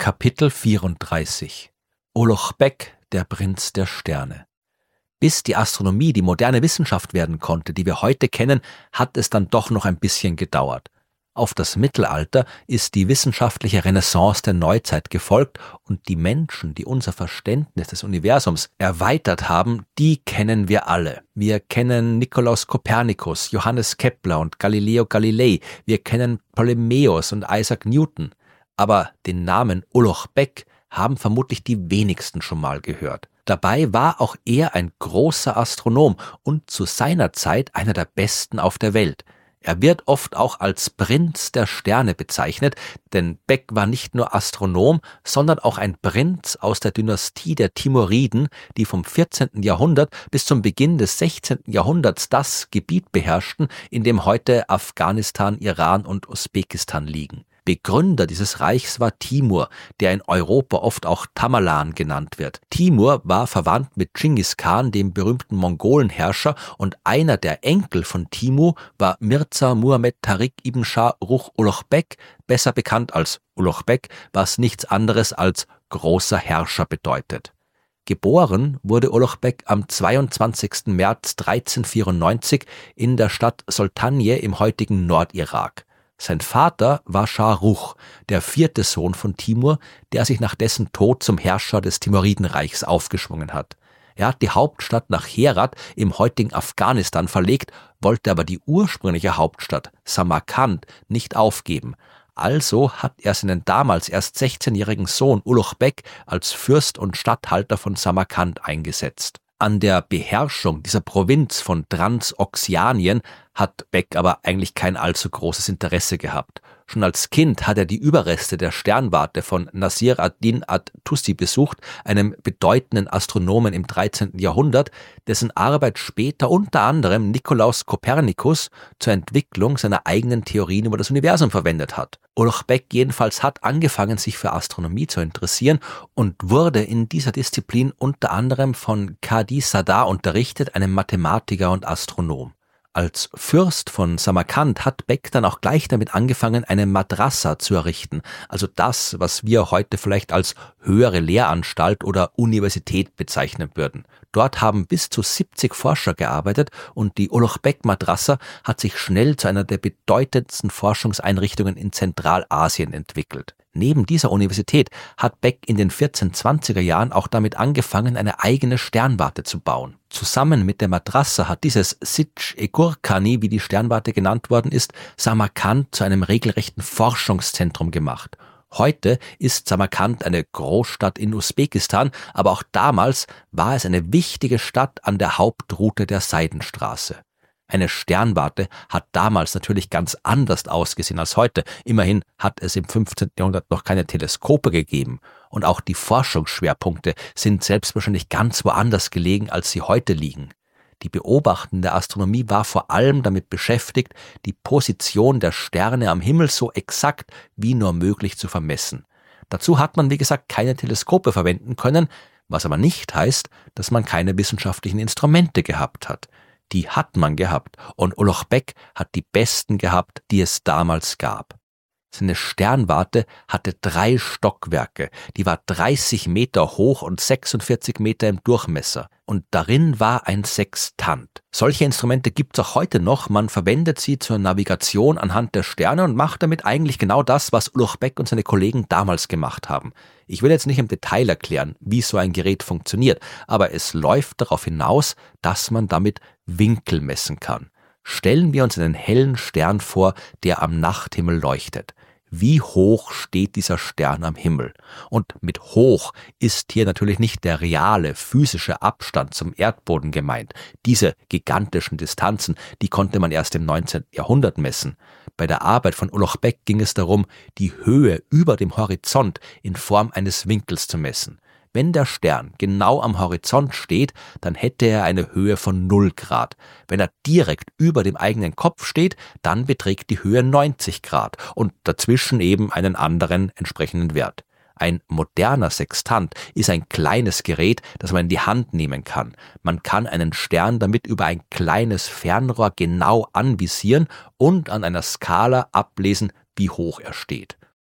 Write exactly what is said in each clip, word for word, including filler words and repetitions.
Kapitel vierunddreißig Oloch Beck, der Prinz der Sterne. Bis die Astronomie die moderne Wissenschaft werden konnte, die wir heute kennen, hat es dann doch noch ein bisschen gedauert. Auf das Mittelalter ist die wissenschaftliche Renaissance der Neuzeit gefolgt und die Menschen, die unser Verständnis des Universums erweitert haben, die kennen wir alle. Wir kennen Nikolaus Kopernikus, Johannes Kepler und Galileo Galilei, wir kennen Ptolemäus und Isaac Newton, aber den Namen Oloch Beck haben vermutlich die wenigsten schon mal gehört. Dabei war auch er ein großer Astronom und zu seiner Zeit einer der besten auf der Welt. Er wird oft auch als Prinz der Sterne bezeichnet, denn Beck war nicht nur Astronom, sondern auch ein Prinz aus der Dynastie der Timuriden, die vom vierzehnten Jahrhundert bis zum Beginn des sechzehnten Jahrhunderts das Gebiet beherrschten, in dem heute Afghanistan, Iran und Usbekistan liegen. Begründer dieses Reichs war Timur, der in Europa oft auch Tamerlan genannt wird. Timur war verwandt mit Dschingis Khan, dem berühmten Mongolenherrscher, und einer der Enkel von Timur war Mirza Muhammad Tariq ibn Schah Ruch Oloch Beck, besser bekannt als Oloch Beck, was nichts anderes als großer Herrscher bedeutet. Geboren wurde Oloch Beck am zweiundzwanzigsten März dreizehnhundertvierundneunzig in der Stadt Soltanje im heutigen Nordirak. Sein Vater war Schah Ruch, der vierte Sohn von Timur, der sich nach dessen Tod zum Herrscher des Timuridenreichs aufgeschwungen hat. Er hat die Hauptstadt nach Herat im heutigen Afghanistan verlegt, wollte aber die ursprüngliche Hauptstadt Samarkand nicht aufgeben. Also hat er seinen damals erst sechzehnjährigen Sohn Oloch Beck als Fürst und Statthalter von Samarkand eingesetzt. An der Beherrschung dieser Provinz von Transoxianien hat Beck aber eigentlich kein allzu großes Interesse gehabt. Schon als Kind hat er die Überreste der Sternwarte von Nasir ad-Din at-Tusi besucht, einem bedeutenden Astronomen im dreizehnten Jahrhundert, dessen Arbeit später unter anderem Nikolaus Kopernikus zur Entwicklung seiner eigenen Theorien über das Universum verwendet hat. Oloch Beck jedenfalls hat angefangen, sich für Astronomie zu interessieren und wurde in dieser Disziplin unter anderem von Qadi Sadar unterrichtet, einem Mathematiker und Astronom. Als Fürst von Samarkand hat Beck dann auch gleich damit angefangen, eine Madrasa zu errichten, also das, was wir heute vielleicht als höhere Lehranstalt oder Universität bezeichnen würden. Dort haben bis zu siebzig Forscher gearbeitet und die Oloch Beck Madrasa hat sich schnell zu einer der bedeutendsten Forschungseinrichtungen in Zentralasien entwickelt. Neben dieser Universität hat Beck in den vierzehnhundertzwanziger Jahren auch damit angefangen, eine eigene Sternwarte zu bauen. Zusammen mit der Madrasa hat dieses Sitsch-e-Gurkani, wie die Sternwarte genannt worden ist, Samarkand zu einem regelrechten Forschungszentrum gemacht. Heute ist Samarkand eine Großstadt in Usbekistan, aber auch damals war es eine wichtige Stadt an der Hauptroute der Seidenstraße. Eine Sternwarte hat damals natürlich ganz anders ausgesehen als heute. Immerhin hat es im fünfzehnten Jahrhundert noch keine Teleskope gegeben. Und auch die Forschungsschwerpunkte sind selbstverständlich ganz woanders gelegen, als sie heute liegen. Die beobachtende Astronomie war vor allem damit beschäftigt, die Position der Sterne am Himmel so exakt wie nur möglich zu vermessen. Dazu hat man, wie gesagt, keine Teleskope verwenden können, was aber nicht heißt, dass man keine wissenschaftlichen Instrumente gehabt hat. Die hat man gehabt und Oloch Beck hat die besten gehabt, die es damals gab. Seine Sternwarte hatte drei Stockwerke, die war dreißig Meter hoch und sechsundvierzig Meter im Durchmesser. Und darin war ein Sextant. Solche Instrumente gibt es auch heute noch. Man verwendet sie zur Navigation anhand der Sterne und macht damit eigentlich genau das, was Oloch Beck und seine Kollegen damals gemacht haben. Ich will jetzt nicht im Detail erklären, wie so ein Gerät funktioniert, aber es läuft darauf hinaus, dass man damit Winkel messen kann. Stellen wir uns einen hellen Stern vor, der am Nachthimmel leuchtet. Wie hoch steht dieser Stern am Himmel? Und mit hoch ist hier natürlich nicht der reale, physische Abstand zum Erdboden gemeint. Diese gigantischen Distanzen, die konnte man erst im neunzehnten Jahrhundert messen. Bei der Arbeit von Oloch Beck ging es darum, die Höhe über dem Horizont in Form eines Winkels zu messen. Wenn der Stern genau am Horizont steht, dann hätte er eine Höhe von null Grad. Wenn er direkt über dem eigenen Kopf steht, dann beträgt die Höhe neunzig Grad und dazwischen eben einen anderen entsprechenden Wert. Ein moderner Sextant ist ein kleines Gerät, das man in die Hand nehmen kann. Man kann einen Stern damit über ein kleines Fernrohr genau anvisieren und an einer Skala ablesen, wie hoch er steht.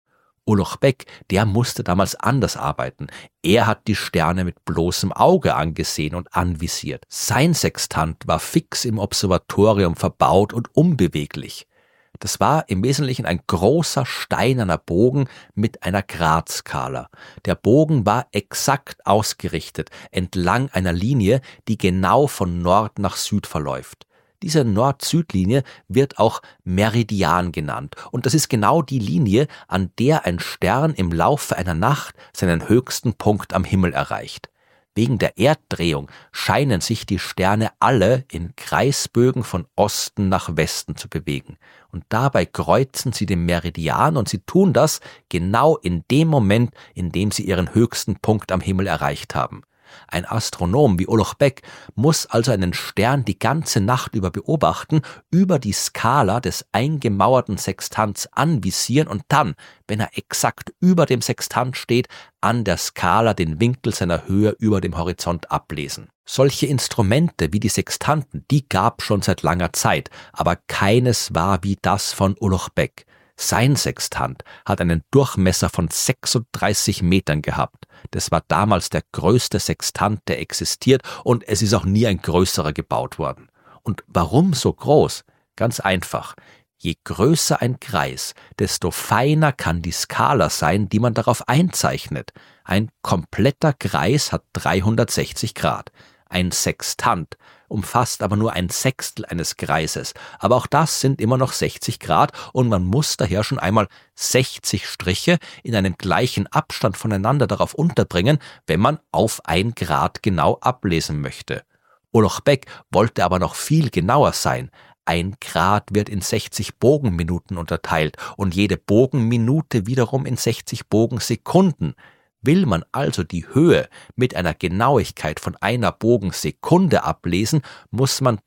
Ulugh Bek, der musste damals anders arbeiten. Er hat die Sterne mit bloßem Auge angesehen und anvisiert. Sein Sextant war fix im Observatorium verbaut und unbeweglich. Das war im Wesentlichen ein großer steinerner Bogen mit einer Gradskala. Der Bogen war exakt ausgerichtet entlang einer Linie, die genau von Nord nach Süd verläuft. Diese Nord-Süd-Linie wird auch Meridian genannt und das ist genau die Linie, an der ein Stern im Laufe einer Nacht seinen höchsten Punkt am Himmel erreicht. Wegen der Erddrehung scheinen sich die Sterne alle in Kreisbögen von Osten nach Westen zu bewegen. Und dabei kreuzen sie den Meridian und sie tun das genau in dem Moment, in dem sie ihren höchsten Punkt am Himmel erreicht haben. Ein Astronom wie Ulugh Bek muss also einen Stern die ganze Nacht über beobachten, über die Skala des eingemauerten Sextants anvisieren und dann, wenn er exakt über dem Sextant steht, an der Skala den Winkel seiner Höhe über dem Horizont ablesen. Solche Instrumente wie die Sextanten, die gab schon seit langer Zeit, aber keines war wie das von Ulugh Bek. Sein Sextant hat einen Durchmesser von sechsunddreißig Metern gehabt. Das war damals der größte Sextant, der existiert, und es ist auch nie ein größerer gebaut worden. Und warum so groß? Ganz einfach. Je größer ein Kreis, desto feiner kann die Skala sein, die man darauf einzeichnet. Ein kompletter Kreis hat dreihundertsechzig Grad. Ein Sextant umfasst aber nur ein Sechstel eines Kreises, aber auch das sind immer noch sechzig Grad und man muss daher schon einmal sechzig Striche in einem gleichen Abstand voneinander darauf unterbringen, wenn man auf ein Grad genau ablesen möchte. Ulugh Bek wollte aber noch viel genauer sein. Ein Grad wird in sechzig Bogenminuten unterteilt und jede Bogenminute wiederum in sechzig Bogensekunden. Will man also die Höhe mit einer Genauigkeit von einer Bogensekunde ablesen, muss man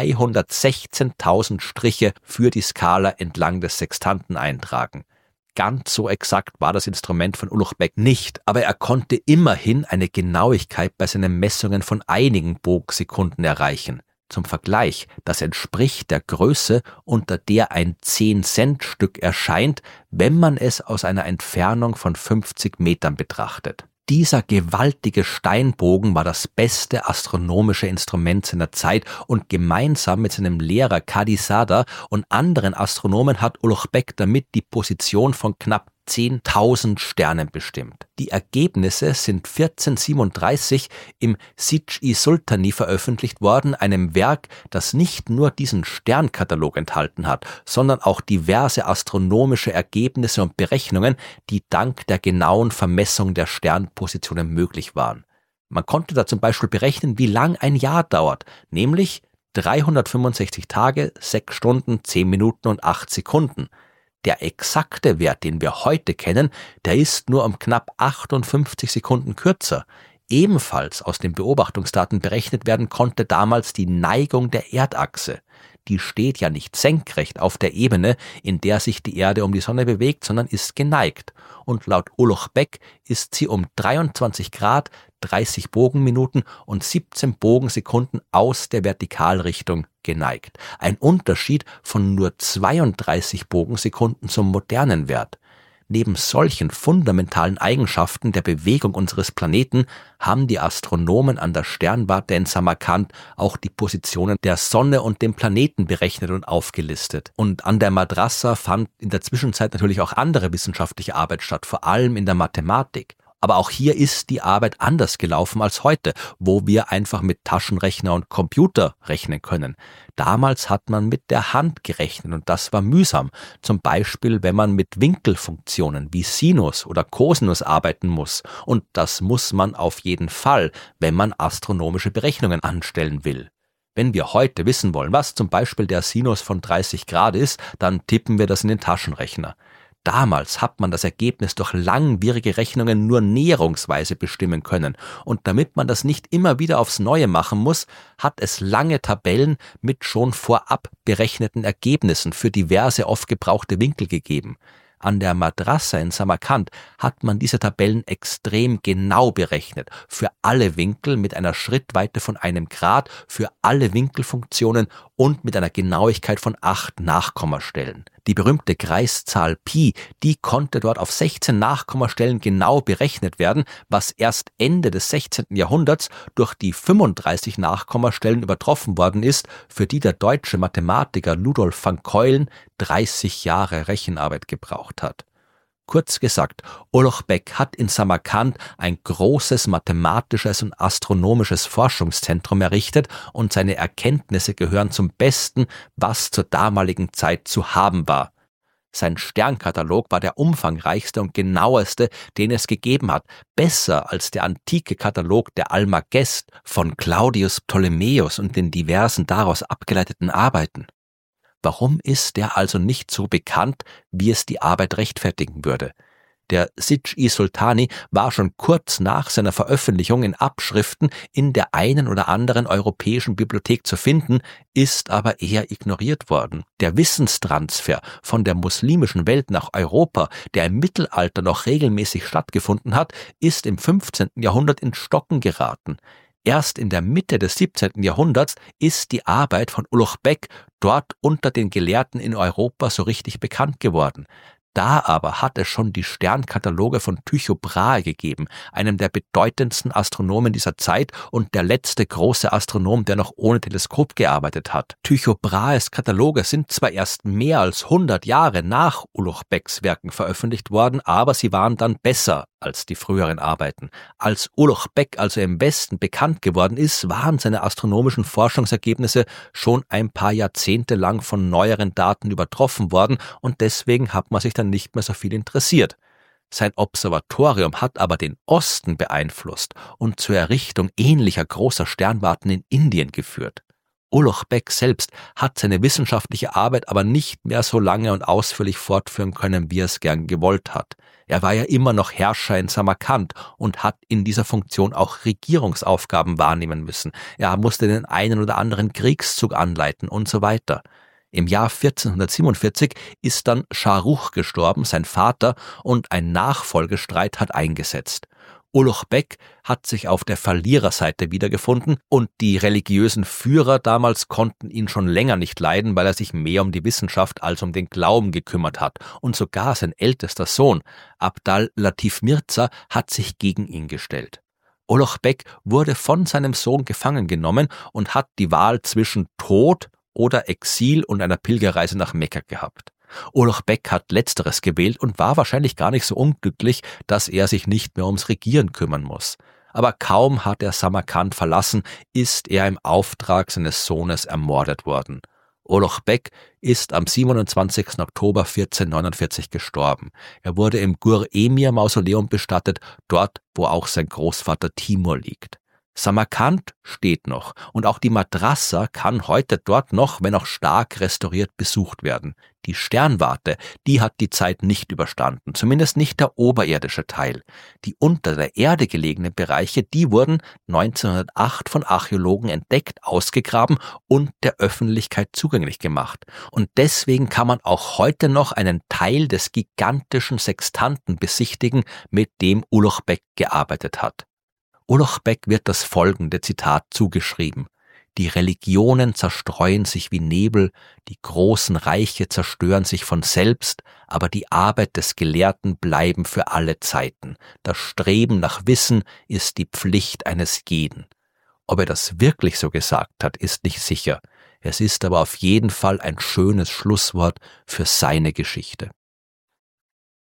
zweihundertsechzehntausend Striche für die Skala entlang des Sextanten eintragen. Ganz so exakt war das Instrument von Ulugh Bek nicht, aber er konnte immerhin eine Genauigkeit bei seinen Messungen von einigen Bogensekunden erreichen. Zum Vergleich, das entspricht der Größe, unter der ein zehn-Cent-Stück erscheint, wenn man es aus einer Entfernung von fünfzig Metern betrachtet. Dieser gewaltige Steinbogen war das beste astronomische Instrument seiner Zeit und gemeinsam mit seinem Lehrer Kadisada und anderen Astronomen hat Ulugh Bek damit die Position von knapp zehntausend Sternen bestimmt. Die Ergebnisse sind vierzehnhundertsiebenunddreißig im Sitsch-i-Sultani veröffentlicht worden, einem Werk, das nicht nur diesen Sternkatalog enthalten hat, sondern auch diverse astronomische Ergebnisse und Berechnungen, die dank der genauen Vermessung der Sternpositionen möglich waren. Man konnte da zum Beispiel berechnen, wie lang ein Jahr dauert, nämlich dreihundertfünfundsechzig Tage, sechs Stunden, zehn Minuten und acht Sekunden. Der exakte Wert, den wir heute kennen, der ist nur um knapp achtundfünfzig Sekunden kürzer. Ebenfalls aus den Beobachtungsdaten berechnet werden konnte damals die Neigung der Erdachse. Die steht ja nicht senkrecht auf der Ebene, in der sich die Erde um die Sonne bewegt, sondern ist geneigt. Und laut Ulugh Bek ist sie um dreiundzwanzig Grad, dreißig Bogenminuten und siebzehn Bogensekunden aus der Vertikalrichtung geneigt. Ein Unterschied von nur zweiunddreißig Bogensekunden zum modernen Wert. Neben solchen fundamentalen Eigenschaften der Bewegung unseres Planeten haben die Astronomen an der Sternwarte in Samarkand auch die Positionen der Sonne und dem Planeten berechnet und aufgelistet. Und an der Madrasa fand in der Zwischenzeit natürlich auch andere wissenschaftliche Arbeit statt, vor allem in der Mathematik. Aber auch hier ist die Arbeit anders gelaufen als heute, wo wir einfach mit Taschenrechner und Computer rechnen können. Damals hat man mit der Hand gerechnet und das war mühsam. Zum Beispiel, wenn man mit Winkelfunktionen wie Sinus oder Cosinus arbeiten muss. Und das muss man auf jeden Fall, wenn man astronomische Berechnungen anstellen will. Wenn wir heute wissen wollen, was zum Beispiel der Sinus von dreißig Grad ist, dann tippen wir das in den Taschenrechner. Damals hat man das Ergebnis durch langwierige Rechnungen nur näherungsweise bestimmen können. Und damit man das nicht immer wieder aufs Neue machen muss, hat es lange Tabellen mit schon vorab berechneten Ergebnissen für diverse oft gebrauchte Winkel gegeben. An der Madrasa in Samarkand hat man diese Tabellen extrem genau berechnet, für alle Winkel mit einer Schrittweite von einem Grad, für alle Winkelfunktionen und mit einer Genauigkeit von acht Nachkommastellen. Die berühmte Kreiszahl Pi, die konnte dort auf sechzehn Nachkommastellen genau berechnet werden, was erst Ende des sechzehnten Jahrhunderts durch die fünfunddreißig Nachkommastellen übertroffen worden ist, für die der deutsche Mathematiker Ludolf van Keulen dreißig Jahre Rechenarbeit gebraucht hat. Kurz gesagt, Oloch Beck hat in Samarkand ein großes mathematisches und astronomisches Forschungszentrum errichtet und seine Erkenntnisse gehören zum Besten, was zur damaligen Zeit zu haben war. Sein Sternkatalog war der umfangreichste und genaueste, den es gegeben hat, besser als der antike Katalog der Almagest von Claudius Ptolemäus und den diversen daraus abgeleiteten Arbeiten. Warum ist er also nicht so bekannt, wie es die Arbeit rechtfertigen würde? Der Sidq-i-Sultani war schon kurz nach seiner Veröffentlichung in Abschriften in der einen oder anderen europäischen Bibliothek zu finden, ist aber eher ignoriert worden. Der Wissenstransfer von der muslimischen Welt nach Europa, der im Mittelalter noch regelmäßig stattgefunden hat, ist im fünfzehnten Jahrhundert ins Stocken geraten. Erst in der Mitte des siebzehnten Jahrhunderts ist die Arbeit von Oloch Beck dort unter den Gelehrten in Europa so richtig bekannt geworden. Da aber hat es schon die Sternkataloge von Tycho Brahe gegeben, einem der bedeutendsten Astronomen dieser Zeit und der letzte große Astronom, der noch ohne Teleskop gearbeitet hat. Tycho Brahes Kataloge sind zwar erst mehr als hundert Jahre nach Oloch Becks Werken veröffentlicht worden, aber sie waren dann besser als die früheren Arbeiten. Als Oloch Beck also im Westen bekannt geworden ist, waren seine astronomischen Forschungsergebnisse schon ein paar Jahrzehnte lang von neueren Daten übertroffen worden und deswegen hat man sich dann nicht mehr so viel interessiert. Sein Observatorium hat aber den Osten beeinflusst und zur Errichtung ähnlicher großer Sternwarten in Indien geführt. Oloch Beck selbst hat seine wissenschaftliche Arbeit aber nicht mehr so lange und ausführlich fortführen können, wie er es gern gewollt hat. Er war ja immer noch Herrscher in Samarkand und hat in dieser Funktion auch Regierungsaufgaben wahrnehmen müssen. Er musste den einen oder anderen Kriegszug anleiten und so weiter. Im Jahr vierzehnhundertsiebenundvierzig ist dann Schah Rukh gestorben, sein Vater, und ein Nachfolgestreit hat eingesetzt. Oloch Beck hat sich auf der Verliererseite wiedergefunden und die religiösen Führer damals konnten ihn schon länger nicht leiden, weil er sich mehr um die Wissenschaft als um den Glauben gekümmert hat. Und sogar sein ältester Sohn, Abdal Latif Mirza, hat sich gegen ihn gestellt. Oloch Beck wurde von seinem Sohn gefangen genommen und hat die Wahl zwischen Tod oder Exil und einer Pilgerreise nach Mekka gehabt. Oloch Beck hat Letzteres gewählt und war wahrscheinlich gar nicht so unglücklich, dass er sich nicht mehr ums Regieren kümmern muss. Aber kaum hat er Samarkand verlassen, ist er im Auftrag seines Sohnes ermordet worden. Oloch Beck ist am siebenundzwanzigsten Oktober vierzehnhundertneunundvierzig gestorben. Er wurde im Gur-Emir-Mausoleum bestattet, dort, wo auch sein Großvater Timur liegt. Samarkand steht noch und auch die Madrasa kann heute dort noch, wenn auch stark restauriert, besucht werden. Die Sternwarte, die hat die Zeit nicht überstanden, zumindest nicht der oberirdische Teil. Die unter der Erde gelegenen Bereiche, die wurden neunzehnhundertacht von Archäologen entdeckt, ausgegraben und der Öffentlichkeit zugänglich gemacht. Und deswegen kann man auch heute noch einen Teil des gigantischen Sextanten besichtigen, mit dem Oloch Beck gearbeitet hat. Oloch Beck wird das folgende Zitat zugeschrieben: Die Religionen zerstreuen sich wie Nebel, die großen Reiche zerstören sich von selbst, aber die Arbeit des Gelehrten bleiben für alle Zeiten. Das Streben nach Wissen ist die Pflicht eines jeden. Ob er das wirklich so gesagt hat, ist nicht sicher. Es ist aber auf jeden Fall ein schönes Schlusswort für seine Geschichte.